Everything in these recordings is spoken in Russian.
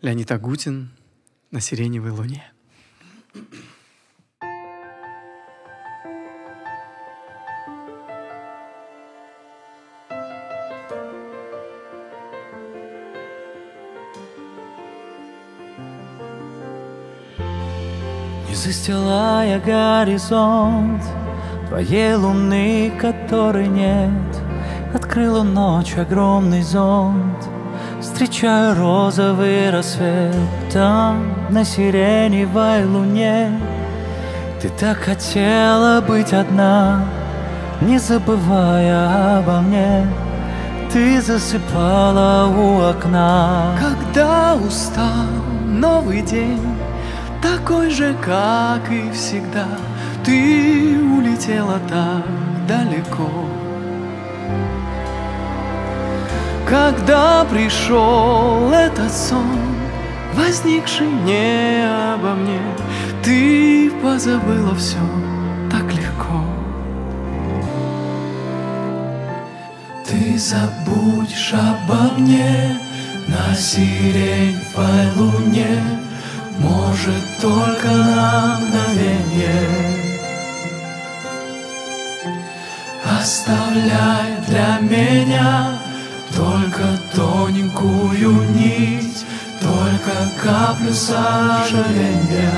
Леонид Агутин «На сиреневой луне». Не застилая горизонт твоей луны, которой нет, открыла ночь огромный зонт. Встречаю розовый рассвет там, на сиреневой луне. Ты так хотела быть одна, не забывая обо мне. Ты засыпала у окна. Когда устал новый день, такой же, как и всегда, ты улетела так далеко. Когда пришел этот сон, возникший не обо мне, ты позабыла все так легко. Ты забудешь обо мне на сиреневой луне, может, только на мгновенье, оставляя для меня только тоненькую нить, только каплю сожаления.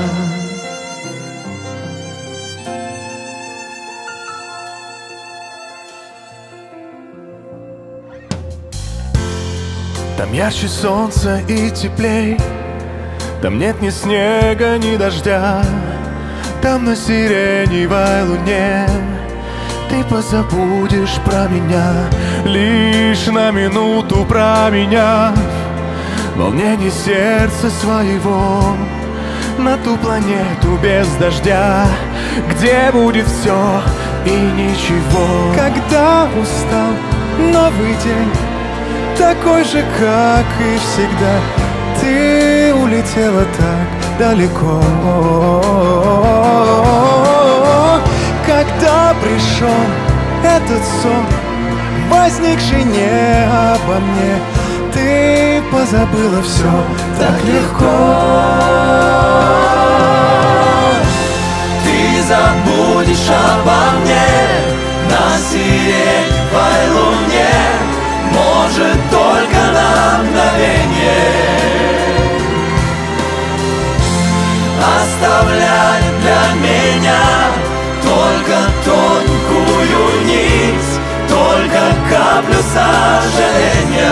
Там ярче солнца и теплей, там нет ни снега, ни дождя. Там на сиреневой луне ты позабудешь про меня, лишь на минуту променяв волнение сердца своего на ту планету без дождя, где будет все и ничего. Когда устал новый день, такой же, как и всегда, ты улетела так далеко. Когда пришел этот сон, возникший не обо мне, ты позабыла все так легко. Ты забудешь обо мне на сиреневой луне, может, только на мгновенье, оставляя для меня только тонкую нить, только каплю сожаления.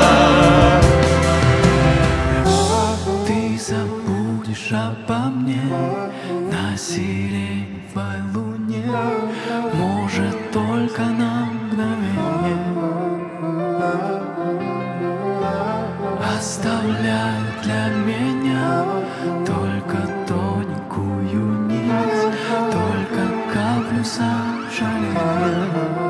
Ты забудешь обо мне на сиреневой луне, может, только на мгновенье, оставляя для меня только тоненькую нить, только каплю сожаления.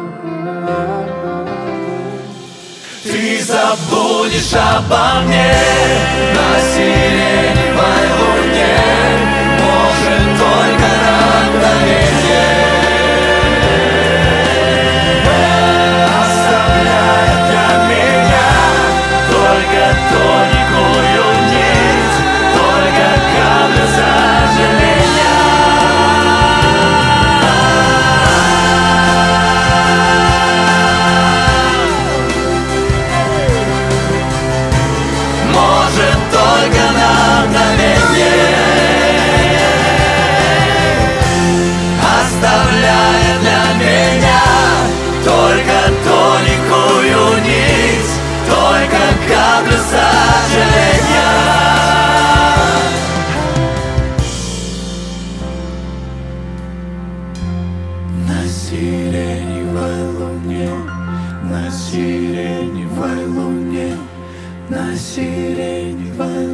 Ты забудешь обо мне на сиреневой луне, может, только на мгновенье, оставляя для меня только тоненькую нить, только каплю сожаления. Может, только на мгновенье, оставляя для меня только тоненькую нить, только каплю сожаления. На сиреневой луне, на сиреневой луне, на сиреневой